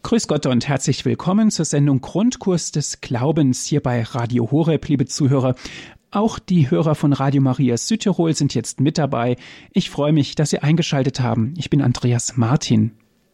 Grüß Gott und herzlich willkommen zur Sendung Grundkurs des Glaubens hier bei Radio Horeb, liebe Zuhörer. Auch die Hörer von Radio Maria Südtirol sind jetzt mit dabei. Ich freue mich, dass Sie eingeschaltet haben. Ich bin Andreas Martin.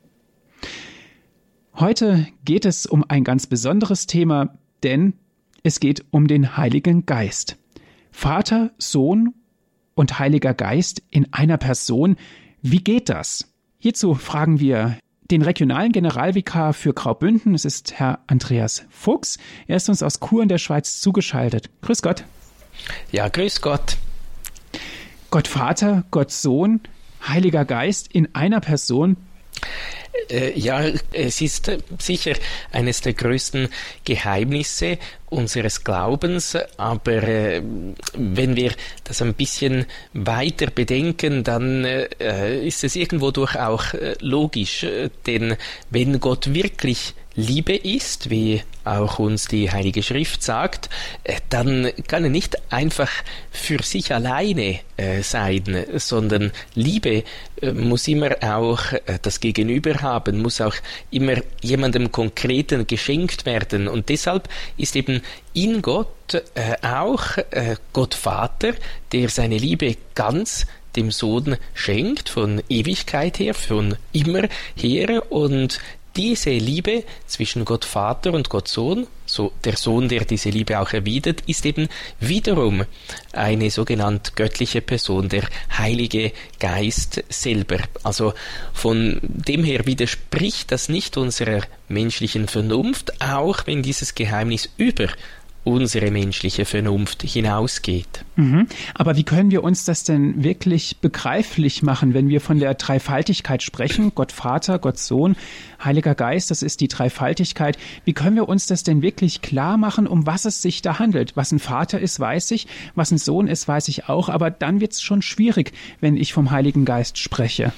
Heute geht es um ein ganz besonderes Thema, denn es geht um den Heiligen Geist. Vater, Sohn und Heiliger Geist in einer Person. Wie geht das? Hierzu fragen wir den regionalen Generalvikar für Graubünden. Es ist Herr Andreas Fuchs. Er ist uns aus Chur in der Schweiz zugeschaltet. Grüß Gott. Ja, grüß Gott. Gott Vater, Gott Sohn, Heiliger Geist in einer Person. Ja, es ist sicher eines der größten Geheimnisse unseres Glaubens, aber wenn wir das ein bisschen weiter bedenken, dann ist es irgendwo durch auch logisch, denn wenn Gott wirklich Liebe ist, wie auch uns die Heilige Schrift sagt, dann kann er nicht einfach für sich alleine sein, sondern Liebe muss immer auch das Gegenüber haben, muss auch immer jemandem Konkreten geschenkt werden. Und deshalb ist eben in Gott auch Gott Vater, der seine Liebe ganz dem Sohn schenkt, von Ewigkeit her, von immer her, und diese Liebe zwischen Gott Vater und Gott Sohn, so der Sohn, der diese Liebe auch erwidert, ist eben wiederum eine sogenannte göttliche Person, der Heilige Geist selber. Also von dem her widerspricht das nicht unserer menschlichen Vernunft, auch wenn dieses Geheimnis über unsere menschliche Vernunft hinausgeht. Aber wie können wir uns das denn wirklich begreiflich machen, wenn wir von der Dreifaltigkeit sprechen? Gott Vater, Gott Sohn, Heiliger Geist, das ist die Dreifaltigkeit. Wie können wir uns das denn wirklich klar machen, um was es sich da handelt? Was ein Vater ist, weiß ich. Was ein Sohn ist, weiß ich auch. Aber dann wird es schon schwierig, wenn ich vom Heiligen Geist spreche.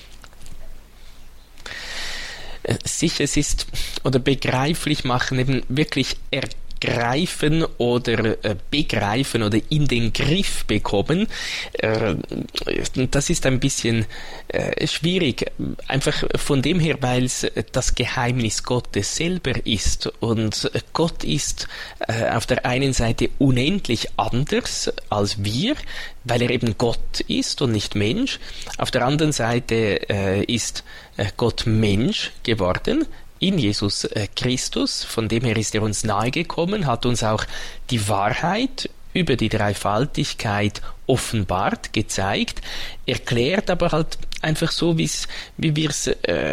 Sicher, es ist, oder begreiflich machen, eben wirklich greifen oder begreifen oder in den Griff bekommen. Das ist ein bisschen schwierig, einfach von dem her, weil es das Geheimnis Gottes selber ist. Und Gott ist auf der einen Seite unendlich anders als wir, weil er eben Gott ist und nicht Mensch. Auf der anderen Seite ist Gott Mensch geworden in Jesus Christus, von dem her ist er uns nahegekommen, hat uns auch die Wahrheit über die Dreifaltigkeit offenbart, gezeigt, erklärt aber halt einfach so, wie wir es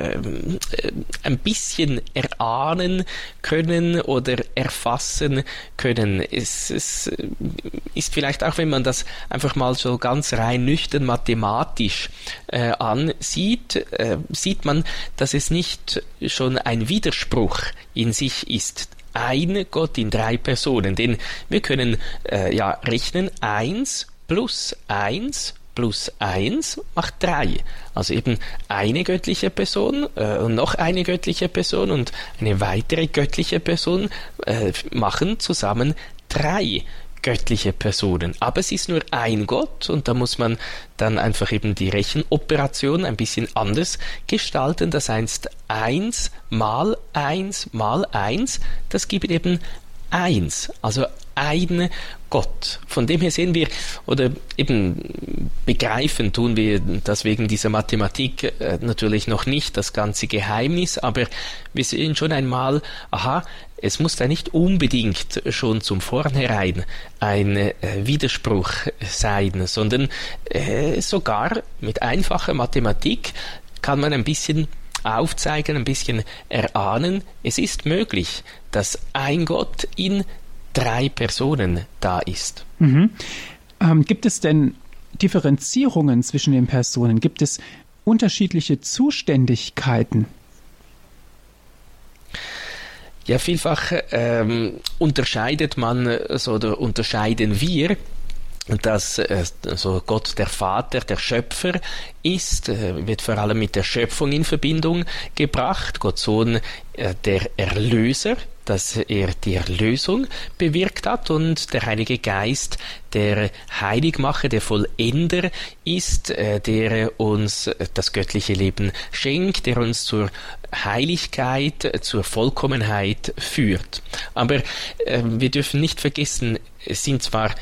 ein bisschen erahnen können oder erfassen können. Es ist vielleicht auch, wenn man das einfach mal so ganz rein nüchtern mathematisch ansieht, sieht man, dass es nicht schon ein Widerspruch in sich ist. Ein Gott in drei Personen, denn wir können rechnen, 1 plus 1 plus 1 macht 3. Also eben eine göttliche Person und noch eine göttliche Person und eine weitere göttliche Person machen zusammen 3 göttliche Personen. Aber es ist nur ein Gott und da muss man dann einfach eben die Rechenoperation ein bisschen anders gestalten. Das heißt, 1 mal 1 mal 1, das gibt eben 1. Also ein Gott. Von dem her sehen wir, oder eben begreifen tun wir das wegen dieser Mathematik natürlich noch nicht, das ganze Geheimnis, aber wir sehen schon einmal, es muss da nicht unbedingt schon zum Vornherein ein Widerspruch sein, sondern sogar mit einfacher Mathematik kann man ein bisschen aufzeigen, ein bisschen erahnen, es ist möglich, dass ein Gott in 3 Personen da ist. Gibt es denn Differenzierungen zwischen den Personen? Gibt es unterschiedliche Zuständigkeiten? Ja, vielfach unterscheidet man oder unterscheiden wir dass so Gott der Vater, der Schöpfer ist, wird vor allem mit der Schöpfung in Verbindung gebracht. Gott Sohn, der Erlöser, dass er die Erlösung bewirkt hat, und der Heilige Geist, der Heiligmacher, der Vollender ist, der uns das göttliche Leben schenkt, der uns zur Heiligkeit, zur Vollkommenheit führt. Aber wir dürfen nicht vergessen, es sind zwar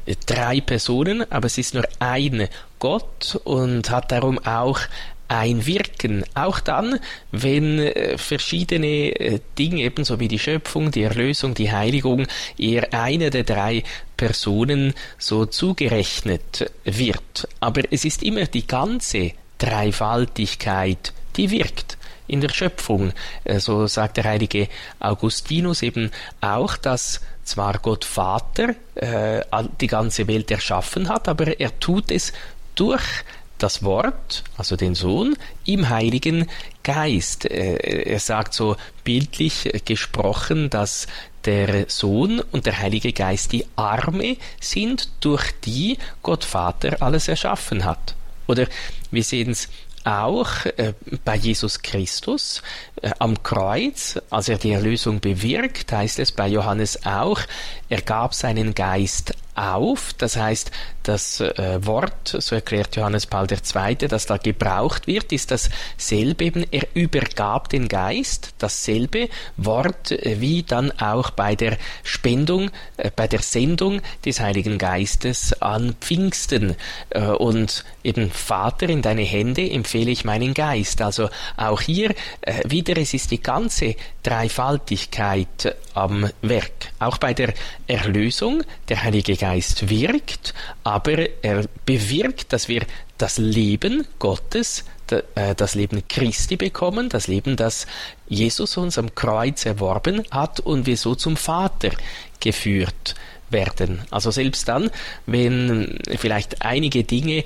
3 Personen, aber es ist nur ein Gott und hat darum auch ein Wirken, auch dann, wenn verschiedene Dinge, ebenso wie die Schöpfung, die Erlösung, die Heiligung, eher einer der 3 Personen so zugerechnet wird. Aber es ist immer die ganze Dreifaltigkeit, die wirkt in der Schöpfung. So sagt der heilige Augustinus eben auch, dass zwar Gott Vater die ganze Welt erschaffen hat, aber er tut es durch das Wort, also den Sohn, im Heiligen Geist. Er sagt so bildlich gesprochen, dass der Sohn und der Heilige Geist die Arme sind, durch die Gott Vater alles erschaffen hat. Oder wir sehen es auch bei Jesus Christus am Kreuz, als er die Erlösung bewirkt, heißt es bei Johannes auch, er gab seinen Geist auf, das heißt, das Wort, so erklärt Johannes Paul II., das da gebraucht wird, ist dasselbe eben, er übergab den Geist, dasselbe Wort wie dann auch bei der Spendung, bei der Sendung des Heiligen Geistes an Pfingsten. Und eben, Vater, in deine Hände empfehle ich meinen Geist. Also auch hier wieder, es ist die ganze Dreifaltigkeit am Werk. Auch bei der Erlösung, der Heilige Geist wirkt, aber er bewirkt, dass wir das Leben Gottes, das Leben Christi bekommen, das Leben, das Jesus uns am Kreuz erworben hat und wir so zum Vater geführt werden. Also selbst dann, wenn vielleicht einige Dinge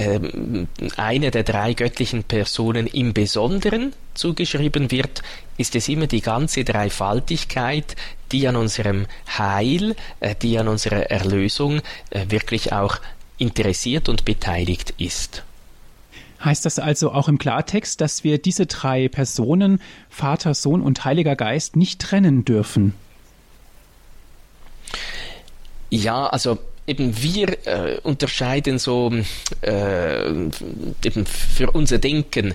einer der 3 göttlichen Personen im Besonderen zugeschrieben wird, ist es immer die ganze Dreifaltigkeit, die an unserem Heil, die an unserer Erlösung wirklich auch interessiert und beteiligt ist. Heißt das also auch im Klartext, dass wir diese 3 Personen, Vater, Sohn und Heiliger Geist, nicht trennen dürfen? Ja, also eben wir unterscheiden so eben für unser Denken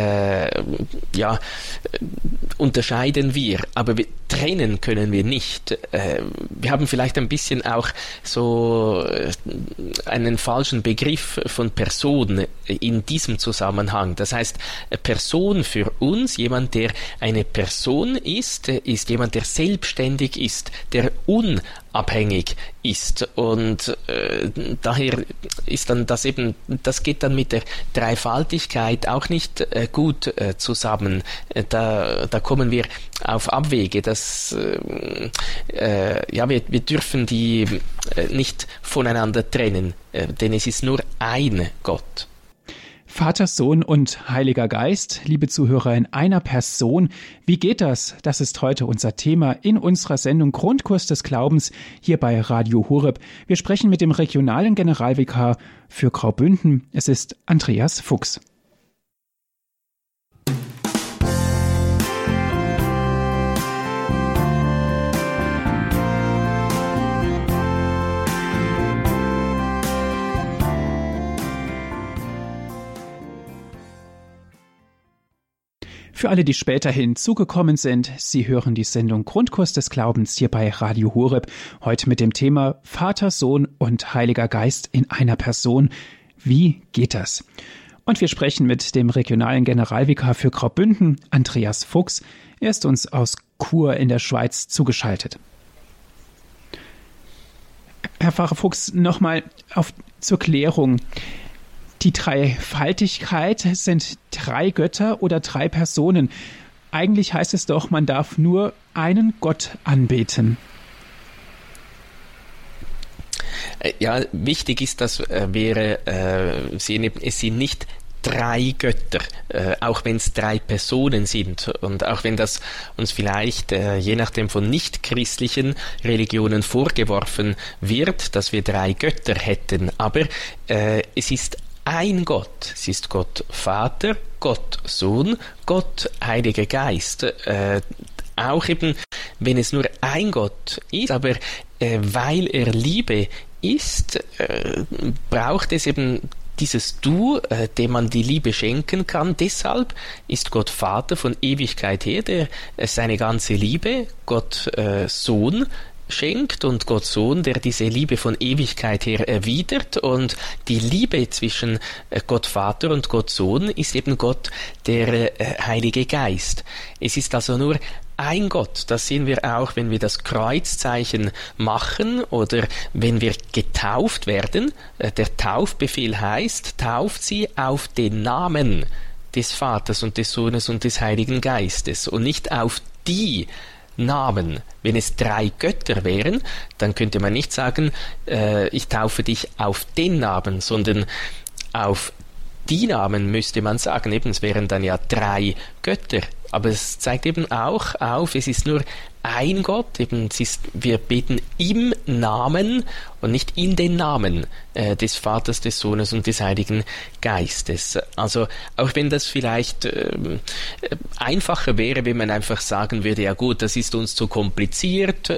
unterscheiden wir, aber trennen können wir nicht. Wir haben vielleicht ein bisschen auch so einen falschen Begriff von Person in diesem Zusammenhang. Das heißt, Person für uns, jemand, der eine Person ist jemand, der selbstständig ist, der unabhängig ist, und daher ist dann das geht dann mit der Dreifaltigkeit auch nicht gut zusammen. Da kommen wir auf Abwege. Wir dürfen die nicht voneinander trennen, denn es ist nur ein Gott. Vater, Sohn und Heiliger Geist, liebe Zuhörer, in einer Person. Wie geht das? Das ist heute unser Thema in unserer Sendung Grundkurs des Glaubens hier bei Radio Horeb. Wir sprechen mit dem regionalen Generalvikar für Graubünden. Es ist Andreas Fuchs. Für alle, die später hinzugekommen sind, Sie hören die Sendung Grundkurs des Glaubens hier bei Radio Horeb. Heute mit dem Thema Vater, Sohn und Heiliger Geist in einer Person. Wie geht das? Und wir sprechen mit dem regionalen Generalvikar für Graubünden, Andreas Fuchs. Er ist uns aus Chur in der Schweiz zugeschaltet. Herr Pfarrer Fuchs, nochmal zur Klärung. Die Dreifaltigkeit sind 3 Götter oder 3 Personen. Eigentlich heißt es doch, man darf nur einen Gott anbeten. Ja, wichtig ist, dass wir sehen, es sind nicht drei Götter, auch wenn es drei Personen sind und auch wenn das uns vielleicht je nachdem von nicht-christlichen Religionen vorgeworfen wird, dass wir drei Götter hätten, aber es ist ein Gott. Es ist Gott Vater, Gott Sohn, Gott Heiliger Geist. Auch eben, wenn es nur ein Gott ist, aber weil er Liebe ist, braucht es eben dieses Du, dem man die Liebe schenken kann. Deshalb ist Gott Vater von Ewigkeit her, der seine ganze Liebe, Gott Sohn schenkt und Gott Sohn, der diese Liebe von Ewigkeit her erwidert, und die Liebe zwischen Gott Vater und Gott Sohn ist eben Gott der Heilige Geist. Es ist also nur ein Gott. Das sehen wir auch, wenn wir das Kreuzzeichen machen oder wenn wir getauft werden. Der Taufbefehl heißt, tauft sie auf den Namen des Vaters und des Sohnes und des Heiligen Geistes und nicht auf die Namen. Wenn es drei Götter wären, dann könnte man nicht sagen, ich taufe dich auf den Namen, sondern auf die Namen müsste man sagen. Eben, es wären dann ja drei Götter. Aber es zeigt eben auch auf, es ist nur ein Gott, eben wir beten im Namen und nicht in den Namen des Vaters, des Sohnes und des Heiligen Geistes. Also auch wenn das vielleicht einfacher wäre, wenn man einfach sagen würde, ja gut, das ist uns zu kompliziert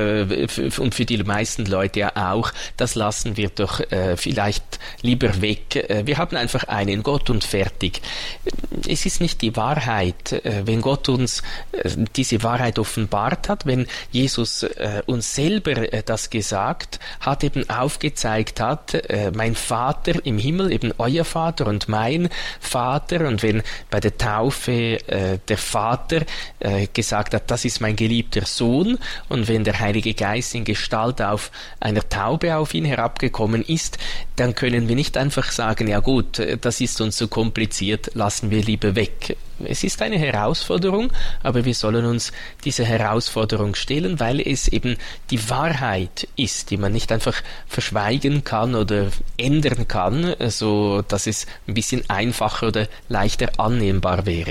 und für die meisten Leute ja auch, das lassen wir doch vielleicht lieber weg. Wir haben einfach einen Gott und fertig. Es ist nicht die Wahrheit. Wenn Gott uns diese Wahrheit offenbart hat, wenn Jesus uns selber das gesagt hat, eben aufgezeigt hat, mein Vater im Himmel, eben euer Vater und mein Vater, und wenn bei der Taufe der Vater gesagt hat, das ist mein geliebter Sohn, und wenn der Heilige Geist in Gestalt auf einer Taube auf ihn herabgekommen ist, dann können wir nicht einfach sagen, ja gut, das ist uns zu kompliziert, lassen wir lieber weg. Es ist eine Herausforderung, aber wir sollen uns diese Herausforderung stellen, weil es eben die Wahrheit ist, die man nicht einfach verschweigen kann oder ändern kann, so dass es ein bisschen einfacher oder leichter annehmbar wäre.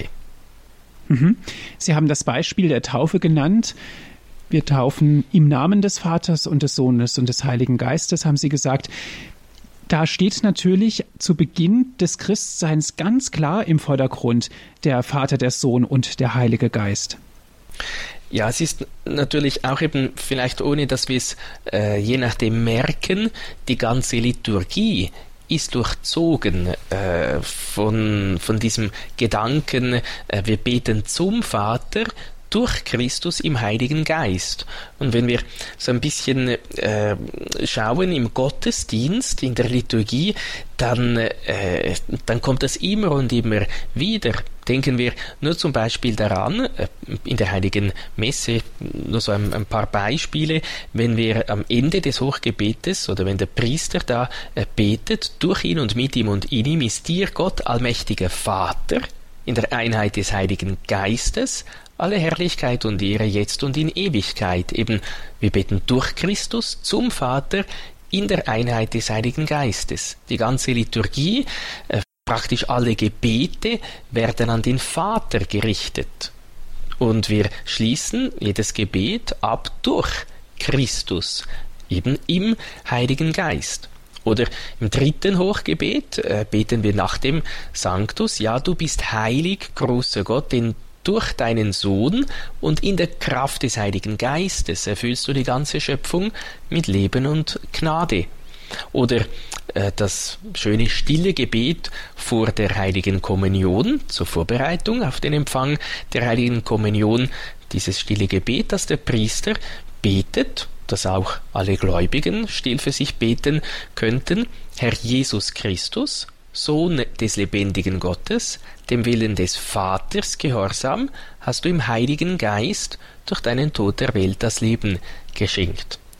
Sie haben das Beispiel der Taufe genannt. Wir taufen im Namen des Vaters und des Sohnes und des Heiligen Geistes, haben Sie gesagt. Da steht natürlich zu Beginn des Christseins ganz klar im Vordergrund der Vater, der Sohn und der Heilige Geist. Ja, es ist natürlich auch eben, vielleicht ohne dass wir es je nachdem merken, die ganze Liturgie ist durchzogen von diesem Gedanken, wir beten zum Vater durch Christus im Heiligen Geist. Und wenn wir so ein bisschen schauen im Gottesdienst, in der Liturgie, dann kommt das immer und immer wieder. Denken wir nur zum Beispiel daran, in der Heiligen Messe, nur so ein paar Beispiele, wenn wir am Ende des Hochgebetes oder wenn der Priester da betet, durch ihn und mit ihm und in ihm ist dir Gott, allmächtiger Vater, in der Einheit des Heiligen Geistes, alle Herrlichkeit und Ehre jetzt und in Ewigkeit. Eben, wir beten durch Christus zum Vater in der Einheit des Heiligen Geistes. Die ganze Liturgie, praktisch alle Gebete werden an den Vater gerichtet. Und wir schließen jedes Gebet ab durch Christus, eben im Heiligen Geist. Oder im dritten Hochgebet beten wir nach dem Sanctus, ja, du bist heilig, großer Gott, denn durch deinen Sohn und in der Kraft des Heiligen Geistes erfüllst du die ganze Schöpfung mit Leben und Gnade. Oder das schöne stille Gebet vor der Heiligen Kommunion, zur Vorbereitung auf den Empfang der Heiligen Kommunion, dieses stille Gebet, das der Priester betet, das auch alle Gläubigen still für sich beten könnten. Herr Jesus Christus, Sohn des lebendigen Gottes, dem Willen des Vaters gehorsam, hast du im Heiligen Geist durch deinen Tod der Welt das Leben geschenkt.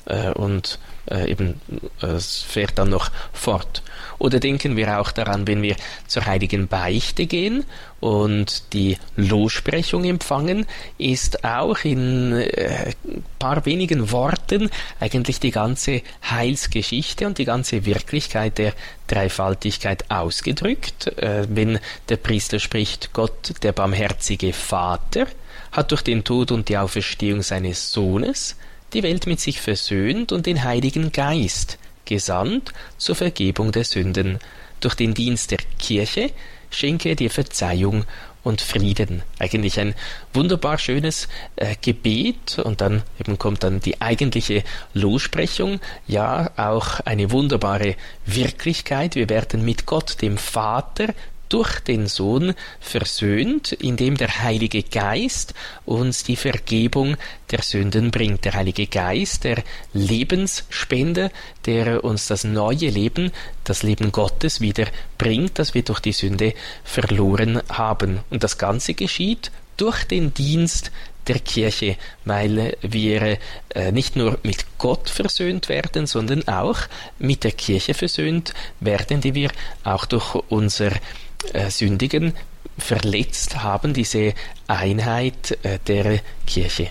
und es fährt dann noch fort. Oder denken wir auch daran, wenn wir zur heiligen Beichte gehen und die Lossprechung empfangen, ist auch in paar wenigen Worten eigentlich die ganze Heilsgeschichte und die ganze Wirklichkeit der Dreifaltigkeit ausgedrückt. Wenn der Priester spricht, Gott, der barmherzige Vater, hat durch den Tod und die Auferstehung seines Sohnes die Welt mit sich versöhnt und den Heiligen Geist gesandt zur Vergebung der Sünden. Durch den Dienst der Kirche schenke er dir Verzeihung und Frieden. Eigentlich ein wunderbar schönes Gebet, und dann eben kommt dann die eigentliche Lossprechung, ja auch eine wunderbare Wirklichkeit. Wir werden mit Gott, dem Vater, durch den Sohn versöhnt, indem der Heilige Geist uns die Vergebung der Sünden bringt. Der Heilige Geist, der Lebensspender, der uns das neue Leben, das Leben Gottes wieder bringt, das wir durch die Sünde verloren haben. Und das Ganze geschieht durch den Dienst der Kirche, weil wir nicht nur mit Gott versöhnt werden, sondern auch mit der Kirche versöhnt werden, die wir auch durch unser Sündigen verletzt haben, diese Einheit der Kirche.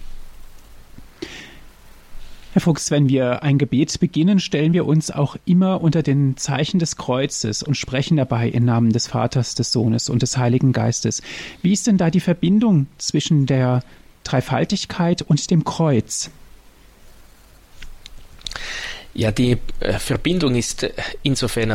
Herr Fuchs, wenn wir ein Gebet beginnen, stellen wir uns auch immer unter den Zeichen des Kreuzes und sprechen dabei im Namen des Vaters, des Sohnes und des Heiligen Geistes. Wie ist denn da die Verbindung zwischen der Dreifaltigkeit und dem Kreuz? Ja, die Verbindung ist insofern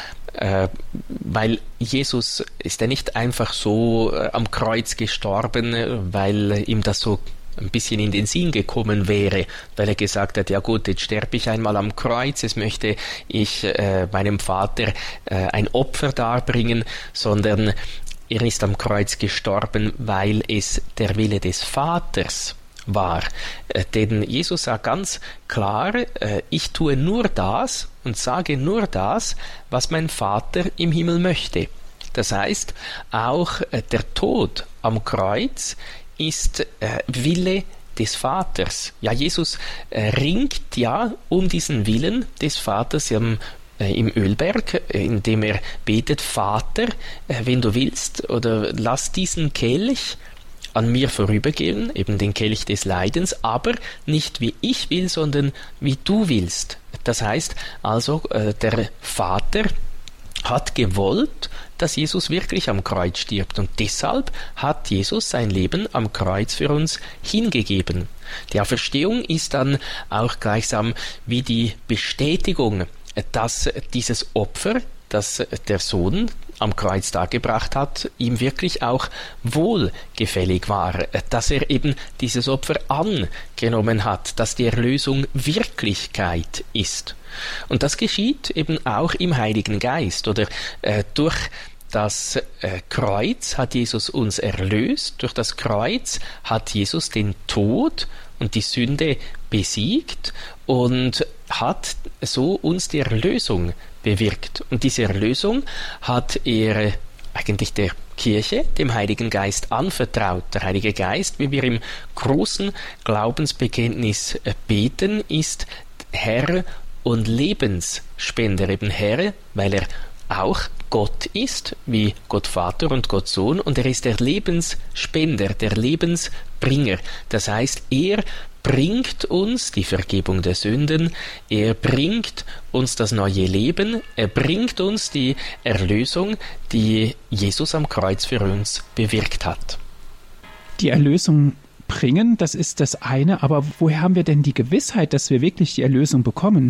weil Jesus ist ja nicht einfach so am Kreuz gestorben, weil ihm das so ein bisschen in den Sinn gekommen wäre, weil er gesagt hat, ja gut, jetzt sterbe ich einmal am Kreuz, jetzt möchte ich meinem Vater ein Opfer darbringen, sondern er ist am Kreuz gestorben, weil es der Wille des Vaters war. Denn Jesus sagt ganz klar, ich tue nur das und sage nur das, was mein Vater im Himmel möchte. Das heißt, auch der Tod am Kreuz ist Wille des Vaters. Ja, Jesus ringt ja um diesen Willen des Vaters im Ölberg, indem er betet, Vater, wenn du willst, oder lass diesen Kelch an mir vorübergehen, eben den Kelch des Leidens, aber nicht wie ich will, sondern wie du willst. Das heißt also, der Vater hat gewollt, dass Jesus wirklich am Kreuz stirbt, und deshalb hat Jesus sein Leben am Kreuz für uns hingegeben. Die Auferstehung ist dann auch gleichsam wie die Bestätigung, dass dieses Opfer, das der Sohn am Kreuz dargebracht hat, ihm wirklich auch wohlgefällig war, dass er eben dieses Opfer angenommen hat, dass die Erlösung Wirklichkeit ist. Und das geschieht eben auch im Heiligen Geist, oder durch das Kreuz hat Jesus uns erlöst, durch das Kreuz hat Jesus den Tod und die Sünde besiegt und hat so uns die Erlösung bewirkt. Und diese Erlösung hat er eigentlich der Kirche, dem Heiligen Geist, anvertraut. Der Heilige Geist, wie wir im großen Glaubensbekenntnis beten, ist Herr und Lebensspender. Eben Herr, weil er auch Gott ist, wie Gott Vater und Gott Sohn, und er ist der Lebensspender, der Lebensbringer. Das heißt, er bringt uns die Vergebung der Sünden, er bringt uns das neue Leben, er bringt uns die Erlösung, die Jesus am Kreuz für uns bewirkt hat. Die Erlösung bringen, das ist das eine, aber woher haben wir denn die Gewissheit, dass wir wirklich die Erlösung bekommen?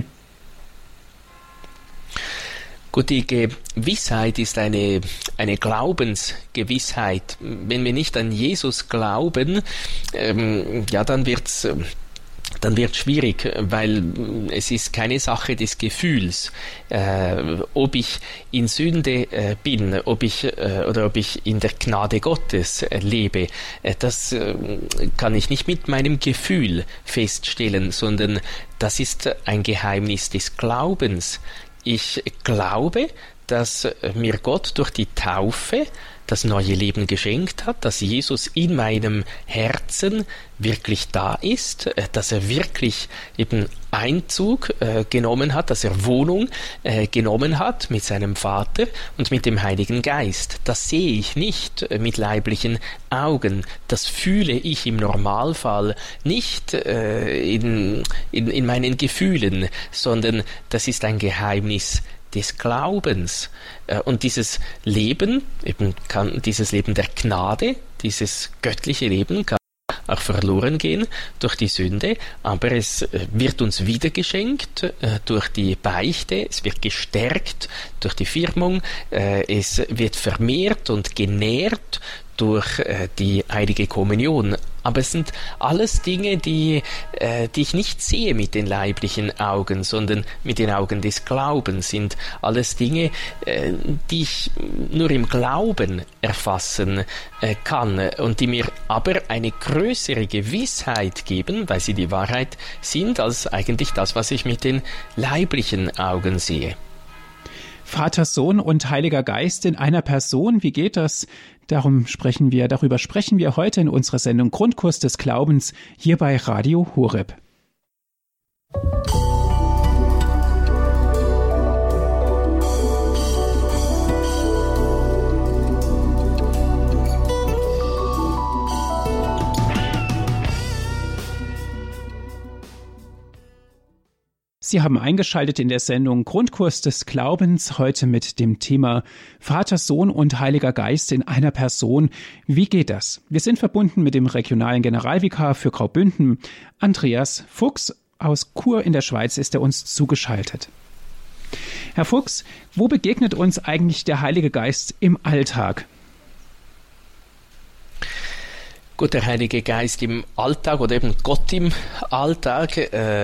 Gut, die Gewissheit ist eine Glaubensgewissheit. Wenn wir nicht an Jesus glauben, dann wird's schwierig, weil es ist keine Sache des Gefühls, ob ich in Sünde bin, ob ich in der Gnade Gottes lebe. Das kann ich nicht mit meinem Gefühl feststellen, sondern das ist ein Geheimnis des Glaubens. Ich glaube, dass mir Gott durch die Taufe das neue Leben geschenkt hat, dass Jesus in meinem Herzen wirklich da ist, dass er wirklich eben Einzug genommen hat, dass er Wohnung genommen hat mit seinem Vater und mit dem Heiligen Geist. Das sehe ich nicht mit leiblichen Augen, das fühle ich im Normalfall nicht in meinen Gefühlen, sondern das ist ein Geheimnis des Glaubens. Und dieses Leben, dieses Leben der Gnade, dieses göttliche Leben kann auch verloren gehen durch die Sünde, aber es wird uns wiedergeschenkt durch die Beichte, es wird gestärkt durch die Firmung, es wird vermehrt und genährt durch die heilige Kommunion. Aber es sind alles Dinge, die ich nicht sehe mit den leiblichen Augen, sondern mit den Augen des Glaubens, sind alles Dinge, die ich nur im Glauben erfassen kann und die mir aber eine größere Gewissheit geben, weil sie die Wahrheit sind, als eigentlich das, was ich mit den leiblichen Augen sehe. Vater, Sohn und Heiliger Geist in einer Person, wie geht das? Darüber sprechen wir heute in unserer Sendung Grundkurs des Glaubens hier bei Radio Horeb. Sie haben eingeschaltet in der Sendung Grundkurs des Glaubens, heute mit dem Thema Vater, Sohn und Heiliger Geist in einer Person. Wie geht das? Wir sind verbunden mit dem regionalen Generalvikar für Graubünden, Andreas Fuchs. Aus Chur in der Schweiz ist er uns zugeschaltet. Herr Fuchs, wo begegnet uns eigentlich der Heilige Geist im Alltag? Gut, der Heilige Geist im Alltag oder eben Gott im Alltag,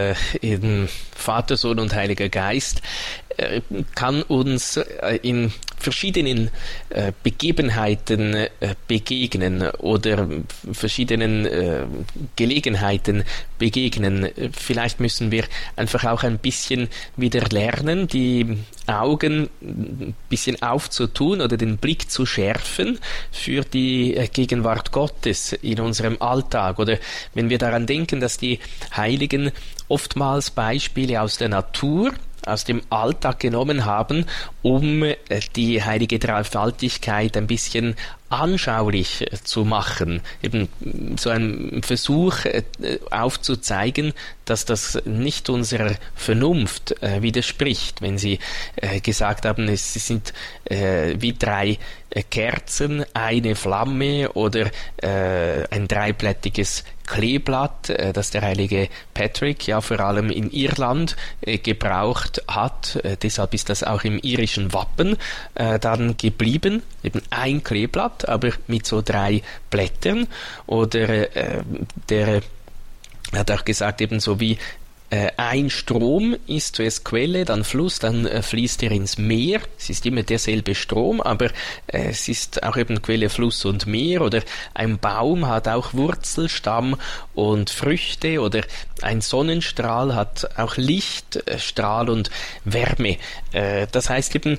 in Vater, Sohn und Heiliger Geist, kann uns in verschiedenen Begebenheiten begegnen oder verschiedenen Gelegenheiten begegnen. Vielleicht müssen wir einfach auch ein bisschen wieder lernen, die Augen ein bisschen aufzutun oder den Blick zu schärfen für die Gegenwart Gottes in unserem Alltag. Oder wenn wir daran denken, dass die Heiligen oftmals Beispiele aus der Natur, aus dem Alltag genommen haben, um die heilige Dreifaltigkeit ein bisschen anschaulich zu machen. Eben so ein Versuch aufzuzeigen, dass das nicht unserer Vernunft widerspricht, wenn sie gesagt haben, es sind wie drei Kerzen, eine Flamme oder ein dreiblättiges Kleeblatt, das der heilige Patrick ja vor allem in Irland gebraucht hat. Deshalb ist das auch im irischen Wappen dann geblieben. Eben ein Kleeblatt, aber mit so 3 Blättern. Oder der hat auch gesagt, eben so wie ein Strom ist zuerst Quelle, dann Fluss, dann fließt er ins Meer. Es ist immer derselbe Strom, aber es ist auch eben Quelle, Fluss und Meer. Oder ein Baum hat auch Wurzel, Stamm und Früchte. Oder ein Sonnenstrahl hat auch Licht, Strahl und Wärme. Das heißt eben,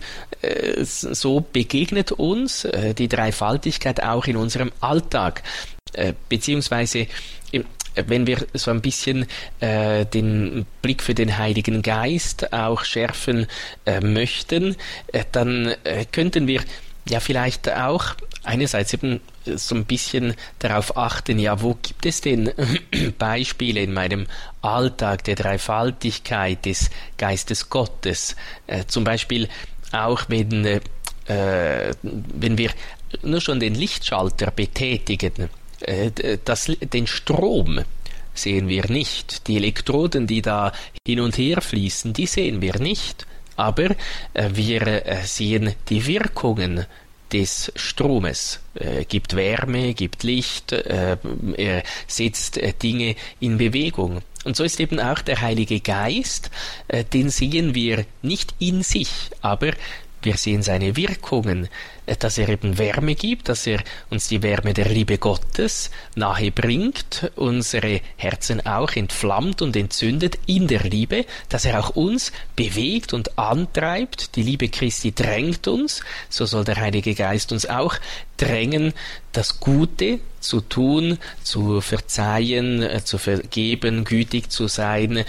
so begegnet uns die Dreifaltigkeit auch in unserem Alltag. Beziehungsweise wenn wir so ein bisschen den Blick für den Heiligen Geist auch schärfen möchten, dann könnten wir ja vielleicht auch einerseits eben so ein bisschen darauf achten, ja, wo gibt es denn Beispiele in meinem Alltag der Dreifaltigkeit des Geistes Gottes? Zum Beispiel auch wenn wir nur schon den Lichtschalter betätigen, den Strom sehen wir nicht. Die Elektroden, die da hin und her fließen, die sehen wir nicht. Aber wir sehen die Wirkungen des Stromes. Gibt Wärme, gibt Licht, er setzt Dinge in Bewegung. Und so ist eben auch der Heilige Geist, den sehen wir nicht in sich, aber wir sehen seine Wirkungen, dass er eben Wärme gibt, dass er uns die Wärme der Liebe Gottes nahe bringt, unsere Herzen auch entflammt und entzündet in der Liebe, dass er auch uns bewegt und antreibt. Die Liebe Christi drängt uns, so soll der Heilige Geist uns auch drängen, das Gute zu tun, zu verzeihen, zu vergeben, gütig zu sein,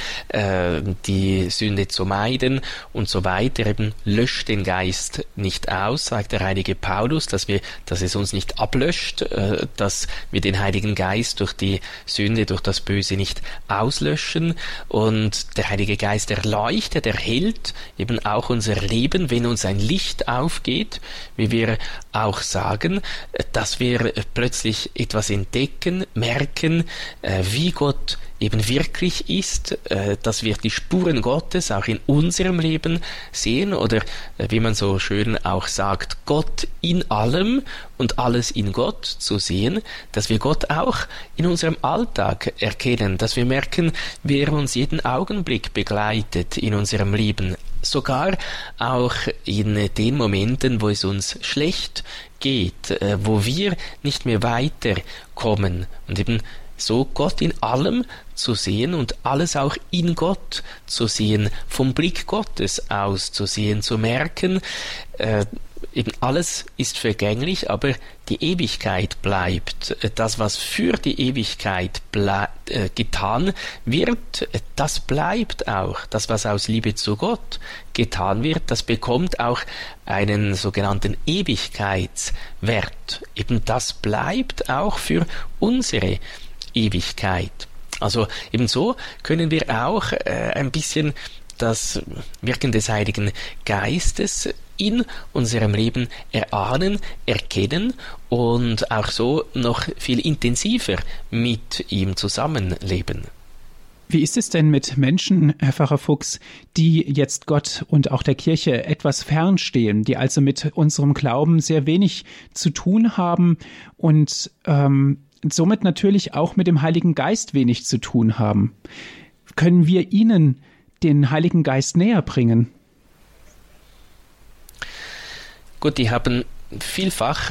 die Sünde zu meiden und so weiter. Eben löscht den Geist nicht aus, sagt der heilige Paulus, dass es uns nicht ablöscht, dass wir den Heiligen Geist durch die Sünde, durch das Böse nicht auslöschen. Und der Heilige Geist erleuchtet, erhellt eben auch unser Leben, wenn uns ein Licht aufgeht, wie wir auch sagen, dass wir plötzlich etwas entdecken, merken, wie Gott eben wirklich ist, dass wir die Spuren Gottes auch in unserem Leben sehen oder wie man so schön auch sagt, Gott in allem und alles in Gott zu sehen, dass wir Gott auch in unserem Alltag erkennen, dass wir merken, wie er uns jeden Augenblick begleitet in unserem Leben, sogar auch in den Momenten, wo es uns schlecht geht, wo wir nicht mehr weiterkommen und eben so Gott in allem zu sehen und alles auch in Gott zu sehen, vom Blick Gottes aus zu sehen, zu merken, eben alles ist vergänglich, aber die Ewigkeit bleibt. Das, was für die Ewigkeit getan wird, das bleibt auch. Das, was aus Liebe zu Gott getan wird, das bekommt auch einen sogenannten Ewigkeitswert. Eben das bleibt auch für unsere Ewigkeit. Also ebenso können wir auch ein bisschen das Wirken des Heiligen Geistes in unserem Leben erahnen, erkennen und auch so noch viel intensiver mit ihm zusammenleben. Wie ist es denn mit Menschen, Herr Pfarrer Fuchs, die jetzt Gott und auch der Kirche etwas fernstehen, die also mit unserem Glauben sehr wenig zu tun haben und somit natürlich auch mit dem Heiligen Geist wenig zu tun haben? Können wir ihnen den Heiligen Geist näher bringen? Gut, die haben vielfach,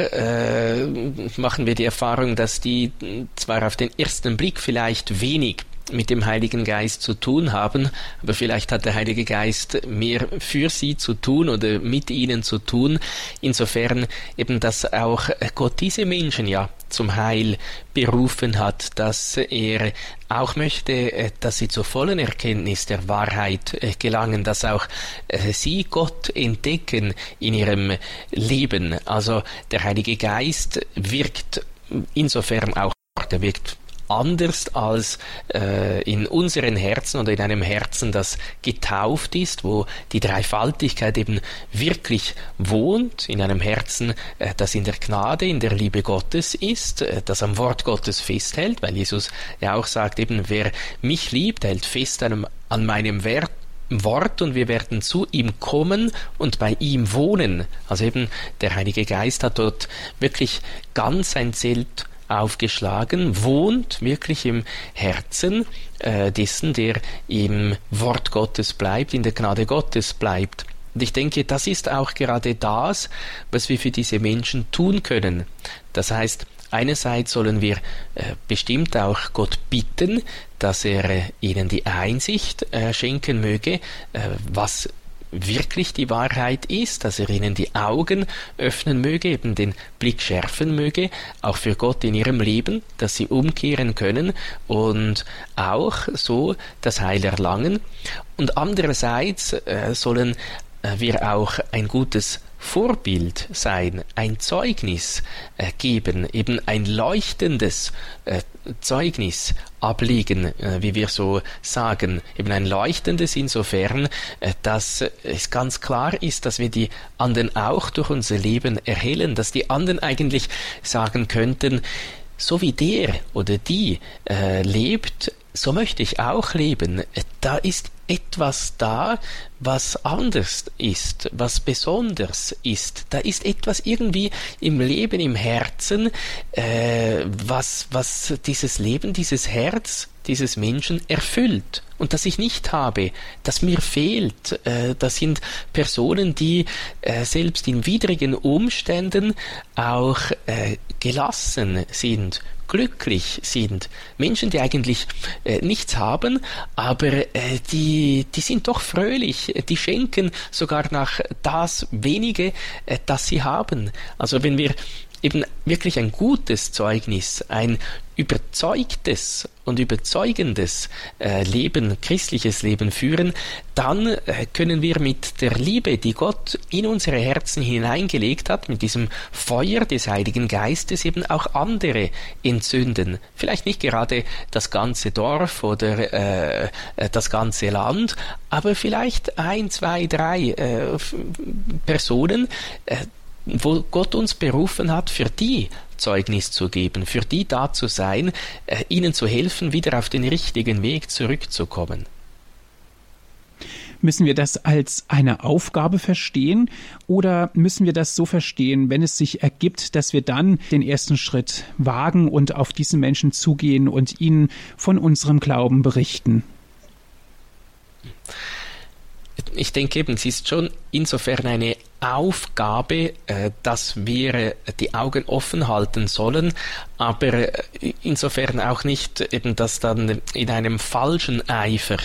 machen wir die Erfahrung, dass die zwar auf den ersten Blick vielleicht wenig mit dem Heiligen Geist zu tun haben, aber vielleicht hat der Heilige Geist mehr für sie zu tun oder mit ihnen zu tun, insofern eben, dass auch Gott diese Menschen ja zum Heil berufen hat, dass er auch möchte, dass sie zur vollen Erkenntnis der Wahrheit gelangen, dass auch sie Gott entdecken in ihrem Leben. Also der Heilige Geist wirkt insofern auch, der wirkt anders als in unseren Herzen oder in einem Herzen, das getauft ist, wo die Dreifaltigkeit eben wirklich wohnt, in einem Herzen, das in der Gnade, in der Liebe Gottes ist, das am Wort Gottes festhält, weil Jesus ja auch sagt, eben wer mich liebt, hält fest an meinem Wort und wir werden zu ihm kommen und bei ihm wohnen. Also eben der Heilige Geist hat dort wirklich ganz ein Zelt aufgeschlagen, wohnt wirklich im Herzen dessen, der im Wort Gottes bleibt, in der Gnade Gottes bleibt. Und ich denke, das ist auch gerade das, was wir für diese Menschen tun können. Das heißt, einerseits sollen wir bestimmt auch Gott bitten, dass er ihnen die Einsicht schenken möge, was wirklich die Wahrheit ist, dass er ihnen die Augen öffnen möge, eben den Blick schärfen möge, auch für Gott in ihrem Leben, dass sie umkehren können und auch so das Heil erlangen. Und andererseits sollen wir auch ein gutes Vorbild sein, ein Zeugnis geben, eben ein leuchtendes Zeugnis ablegen, wie wir so sagen, eben ein leuchtendes insofern, dass es ganz klar ist, dass wir die anderen auch durch unser Leben erhellen, dass die anderen eigentlich sagen könnten, so wie der oder die lebt, so möchte ich auch leben. Da ist etwas da, was anders ist, was besonders ist. Da ist etwas irgendwie im Leben, im Herzen, was dieses Leben, dieses Herz dieses Menschen erfüllt und das ich nicht habe, das mir fehlt. Das sind Personen, die selbst in widrigen Umständen auch gelassen sind, glücklich sind. Menschen, die eigentlich nichts haben, aber die sind doch fröhlich, die schenken sogar nach das wenige, das sie haben. Also wenn wir eben wirklich ein gutes Zeugnis, ein überzeugtes und überzeugendes Leben, christliches Leben führen, dann können wir mit der Liebe, die Gott in unsere Herzen hineingelegt hat, mit diesem Feuer des Heiligen Geistes eben auch andere entzünden. Vielleicht nicht gerade das ganze Dorf oder das ganze Land, aber vielleicht 1, 2, 3 Personen, wo Gott uns berufen hat, für die Zeugnis zu geben, für die da zu sein, ihnen zu helfen, wieder auf den richtigen Weg zurückzukommen. Müssen wir das als eine Aufgabe verstehen oder müssen wir das so verstehen, wenn es sich ergibt, dass wir dann den ersten Schritt wagen und auf diese Menschen zugehen und ihnen von unserem Glauben berichten? Ich denke eben, es ist schon insofern eine Aufgabe, dass wir die Augen offen halten sollen, aber insofern auch nicht eben, dass dann in einem falschen Eifer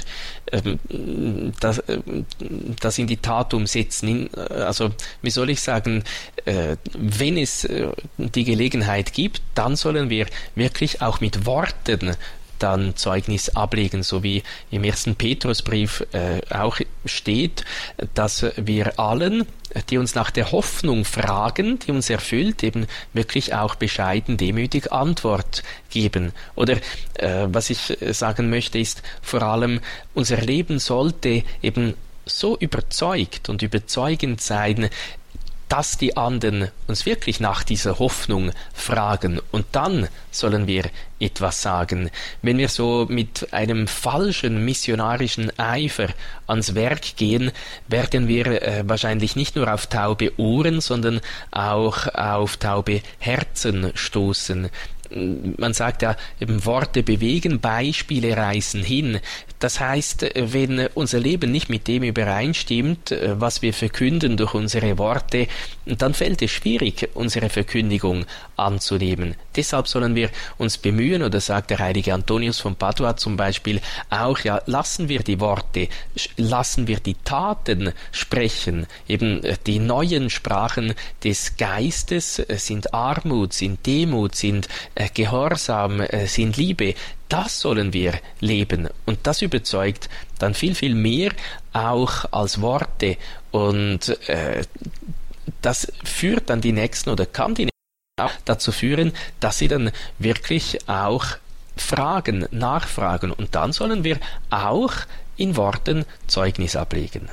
das in die Tat umsetzen. Also, wie soll ich sagen, wenn es die Gelegenheit gibt, dann sollen wir wirklich auch mit Worten dann Zeugnis ablegen, so wie im 1. Petrusbrief auch steht, dass wir allen, die uns nach der Hoffnung fragen, die uns erfüllt, eben wirklich auch bescheiden, demütig Antwort geben. Oder was ich sagen möchte, ist vor allem, unser Leben sollte eben so überzeugt und überzeugend sein, dass die anderen uns wirklich nach dieser Hoffnung fragen, und dann sollen wir etwas sagen. Wenn wir so mit einem falschen missionarischen Eifer ans Werk gehen, werden wir wahrscheinlich nicht nur auf taube Ohren, sondern auch auf taube Herzen stoßen. Man sagt ja, eben Worte bewegen, Beispiele reißen hin. Das heißt, wenn unser Leben nicht mit dem übereinstimmt, was wir verkünden durch unsere Worte, dann fällt es schwierig, unsere Verkündigung anzunehmen. Deshalb sollen wir uns bemühen, oder sagt der heilige Antonius von Padua zum Beispiel auch, ja, lassen wir die Worte, lassen wir die Taten sprechen. Eben die neuen Sprachen des Geistes sind Armut, sind Demut, sind Gehorsam, sind Liebe. Das sollen wir leben, und das überzeugt dann viel, viel mehr auch als Worte, und das führt dann die Nächsten oder kann die Nächsten auch dazu führen, dass sie dann wirklich auch fragen, nachfragen, und dann sollen wir auch in Worten Zeugnis ablegen.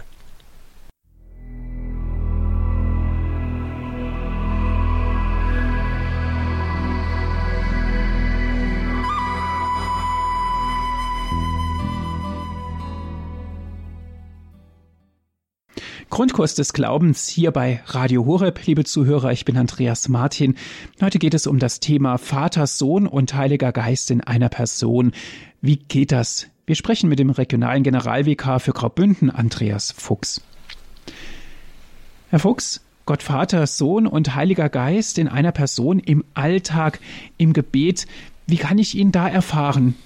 Grundkurs des Glaubens hier bei Radio Horeb, liebe Zuhörer, ich bin Andreas Martin. Heute geht es um das Thema Vater, Sohn und Heiliger Geist in einer Person. Wie geht das? Wir sprechen mit dem regionalen Generalvikar für Graubünden, Andreas Fuchs. Herr Fuchs, Gott Vater, Sohn und Heiliger Geist in einer Person im Alltag, im Gebet. Wie kann ich ihn da erfahren?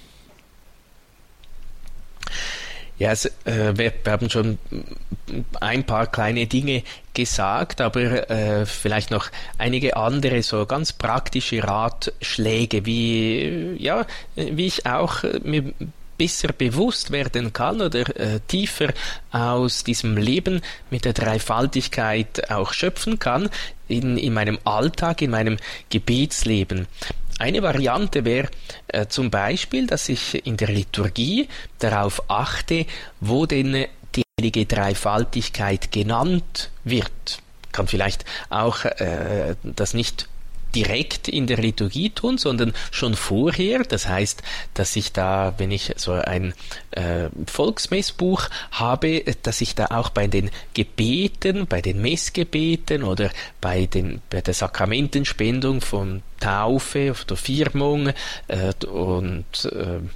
Ja, wir haben schon ein paar kleine Dinge gesagt, aber vielleicht noch einige andere so ganz praktische Ratschläge, wie ich auch mir besser bewusst werden kann oder tiefer aus diesem Leben mit der Dreifaltigkeit auch schöpfen kann in meinem Alltag, in meinem Gebetsleben. Eine Variante wäre zum Beispiel, dass ich in der Liturgie darauf achte, wo denn die heilige Dreifaltigkeit genannt wird. Kann vielleicht auch das nicht direkt in der Liturgie tun, sondern schon vorher. Das heißt, dass ich da, wenn ich so ein Volksmessbuch habe, dass ich da auch bei den Gebeten, bei den Messgebeten oder bei der Sakramentenspendung von Taufe, der Firmung und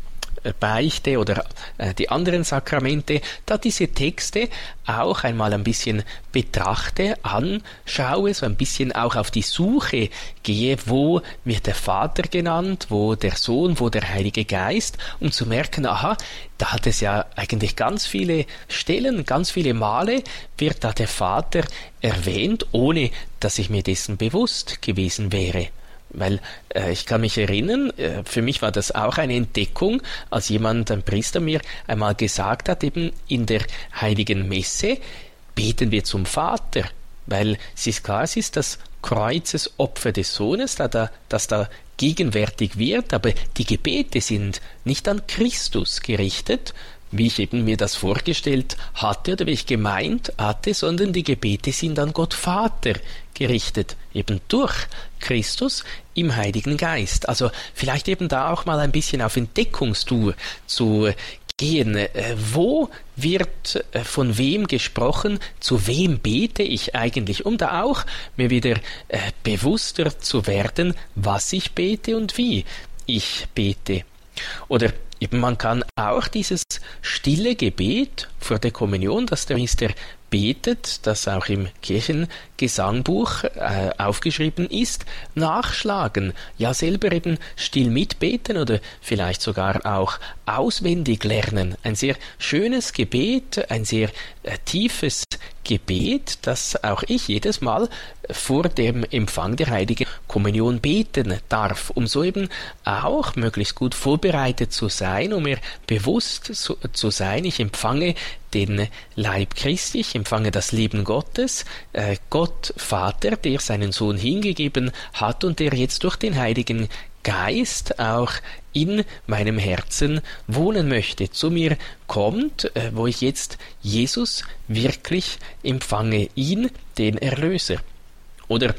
Beichte oder die anderen Sakramente, da diese Texte auch einmal ein bisschen betrachte, anschaue, so ein bisschen auch auf die Suche gehe, wo wird der Vater genannt, wo der Sohn, wo der Heilige Geist, um zu merken, aha, da hat es ja eigentlich ganz viele Stellen, ganz viele Male wird da der Vater erwähnt, ohne dass ich mir dessen bewusst gewesen wäre. Weil ich kann mich erinnern, für mich war das auch eine Entdeckung, als ein Priester mir einmal gesagt hat, eben in der Heiligen Messe beten wir zum Vater, weil es ist klar, es ist das Kreuzesopfer des Sohnes, das da gegenwärtig wird, aber die Gebete sind nicht an Christus gerichtet, wie ich eben mir das vorgestellt hatte oder wie ich gemeint hatte, sondern die Gebete sind an Gott Vater gerichtet, eben durch Christus im Heiligen Geist. Also vielleicht eben da auch mal ein bisschen auf Entdeckungstour zu gehen. Wo wird von wem gesprochen, zu wem bete ich eigentlich, um da auch mir wieder bewusster zu werden, was ich bete und wie ich bete. Oder eben man kann auch dieses stille Gebet vor der Kommunion, das der Priester betet, das auch im Kirchengesangbuch aufgeschrieben ist, nachschlagen, ja selber eben still mitbeten oder vielleicht sogar auch auswendig lernen. Ein sehr schönes Gebet, ein sehr tiefes Gebet, das auch ich jedes Mal vor dem Empfang der Heiligen Kommunion beten darf, um so eben auch möglichst gut vorbereitet zu sein, um mir bewusst zu sein, ich empfange den Leib Christi, ich empfange das Leben Gottes, Gott Vater, der seinen Sohn hingegeben hat und der jetzt durch den Heiligen Geist auch in meinem Herzen wohnen möchte, zu mir kommt, wo ich jetzt Jesus wirklich empfange, ihn, den Erlöser. Oder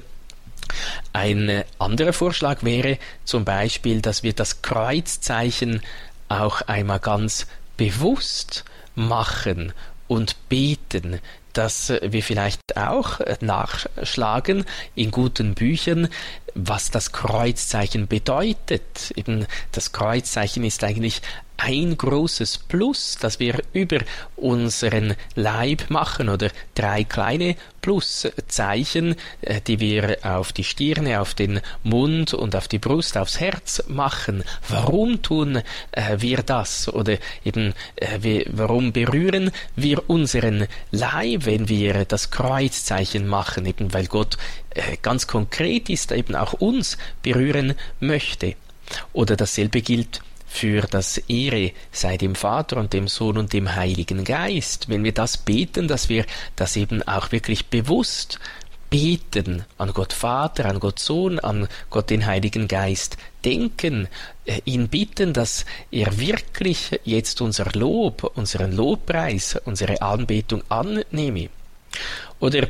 ein anderer Vorschlag wäre zum Beispiel, dass wir das Kreuzzeichen auch einmal ganz bewusst machen und beten, dass wir vielleicht auch nachschlagen in guten Büchern, was das Kreuzzeichen bedeutet. Eben das Kreuzzeichen ist eigentlich ein großes Plus, das wir über unseren Leib machen, oder 3 kleine Pluszeichen, die wir auf die Stirne, auf den Mund und auf die Brust, aufs Herz machen. Warum tun wir das? Oder eben warum berühren wir unseren Leib, wenn wir das Kreuzzeichen machen? Eben weil Gott ganz konkret ist, eben auch uns berühren möchte. Oder dasselbe gilt für das Ehre sei dem Vater und dem Sohn und dem Heiligen Geist. Wenn wir das beten, dass wir das eben auch wirklich bewusst beten, an Gott Vater, an Gott Sohn, an Gott den Heiligen Geist denken, ihn bitten, dass er wirklich jetzt unser Lob, unseren Lobpreis, unsere Anbetung annehme. Oder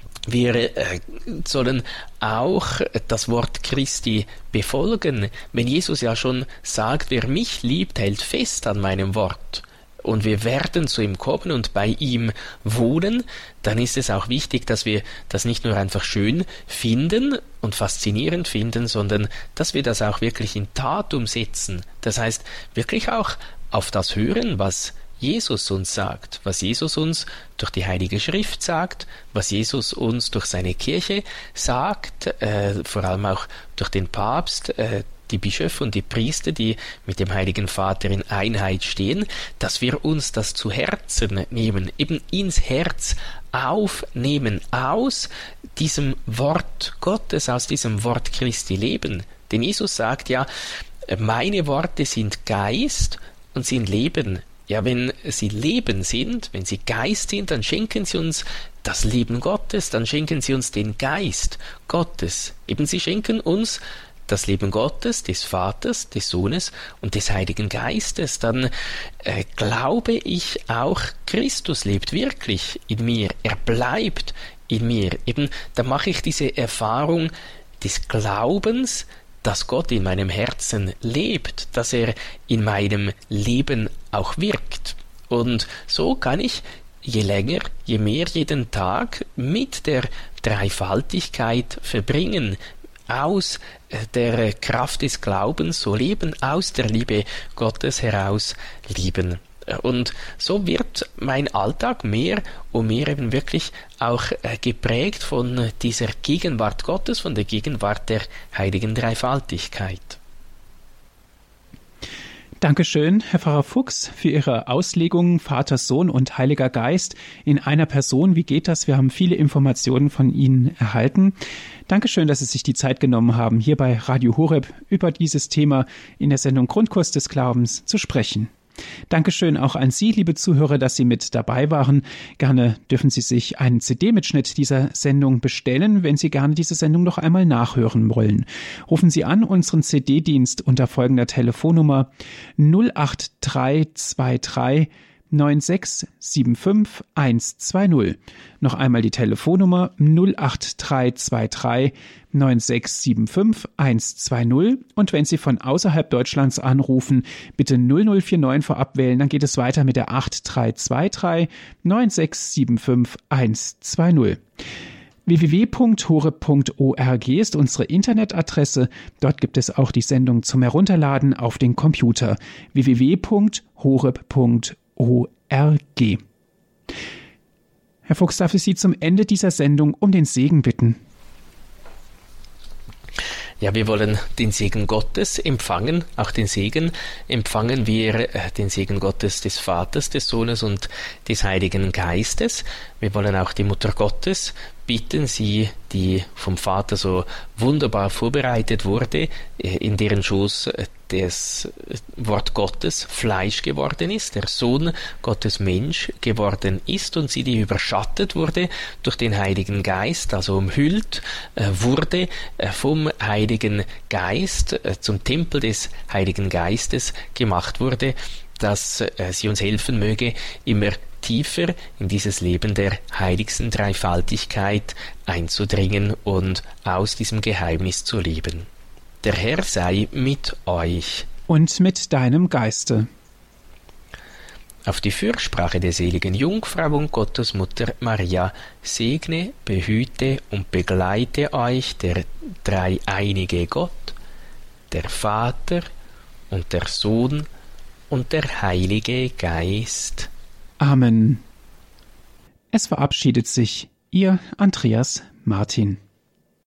wir sollen auch das Wort Christi befolgen. Wenn Jesus ja schon sagt, wer mich liebt, hält fest an meinem Wort, und wir werden zu ihm kommen und bei ihm wohnen, dann ist es auch wichtig, dass wir das nicht nur einfach schön finden und faszinierend finden, sondern dass wir das auch wirklich in Tat umsetzen. Das heißt, wirklich auch auf das hören, was Jesus uns sagt, was Jesus uns durch die Heilige Schrift sagt, was Jesus uns durch seine Kirche sagt, vor allem auch durch den Papst, die Bischöfe und die Priester, die mit dem Heiligen Vater in Einheit stehen, dass wir uns das zu Herzen nehmen, eben ins Herz aufnehmen, aus diesem Wort Gottes, aus diesem Wort Christi leben. Denn Jesus sagt ja, meine Worte sind Geist und sind Leben. Ja, wenn sie Leben sind, wenn sie Geist sind, dann schenken sie uns das Leben Gottes, dann schenken sie uns den Geist Gottes. Eben sie schenken uns das Leben Gottes, des Vaters, des Sohnes und des Heiligen Geistes. Dann glaube ich auch, Christus lebt wirklich in mir, er bleibt in mir. Eben, da mache ich diese Erfahrung des Glaubens, dass Gott in meinem Herzen lebt, dass er in meinem Leben auch wirkt. Und so kann ich je länger, je mehr jeden Tag mit der Dreifaltigkeit verbringen, aus der Kraft des Glaubens so leben, aus der Liebe Gottes heraus lieben. Und so wird mein Alltag mehr und mehr eben wirklich auch geprägt von dieser Gegenwart Gottes, von der Gegenwart der heiligen Dreifaltigkeit. Dankeschön, Herr Pfarrer Fuchs, für Ihre Auslegung Vater, Sohn und Heiliger Geist in einer Person. Wie geht das? Wir haben viele Informationen von Ihnen erhalten. Dankeschön, dass Sie sich die Zeit genommen haben, hier bei Radio Horeb über dieses Thema in der Sendung Grundkurs des Glaubens zu sprechen. Dankeschön auch an Sie, liebe Zuhörer, dass Sie mit dabei waren. Gerne dürfen Sie sich einen CD-Mitschnitt dieser Sendung bestellen, wenn Sie gerne diese Sendung noch einmal nachhören wollen. Rufen Sie an unseren CD-Dienst unter folgender Telefonnummer 08323 9675 120. Noch einmal die Telefonnummer 08323 9675 120. Und wenn Sie von außerhalb Deutschlands anrufen, bitte 0049 vorab wählen, dann geht es weiter mit der 8323 9675 120. www.horeb.org ist unsere Internetadresse. Dort gibt es auch die Sendung zum Herunterladen auf den Computer. www.horeb.org. Herr Fuchs, darf ich Sie zum Ende dieser Sendung um den Segen bitten? Ja, wir wollen den Segen Gottes empfangen, auch den Segen empfangen wir den Segen Gottes des Vaters, des Sohnes und des Heiligen Geistes. Wir wollen auch die Mutter Gottes bitten, sie, die vom Vater so wunderbar vorbereitet wurde, in deren Schoß das Wort Gottes Fleisch geworden ist, der Sohn Gottes Mensch geworden ist und sie, die überschattet wurde durch den Heiligen Geist, also umhüllt wurde vom Heiligen Geist, zum Tempel des Heiligen Geistes gemacht wurde, dass sie uns helfen möge, immer tiefer in dieses Leben der heiligsten Dreifaltigkeit einzudringen und aus diesem Geheimnis zu leben. Der Herr sei mit euch. Und mit deinem Geiste. Auf die Fürsprache der seligen Jungfrau und Gottesmutter Maria segne, behüte und begleite euch der dreieinige Gott, der Vater und der Sohn und der Heilige Geist. Amen. Es verabschiedet sich Ihr Andreas Martin.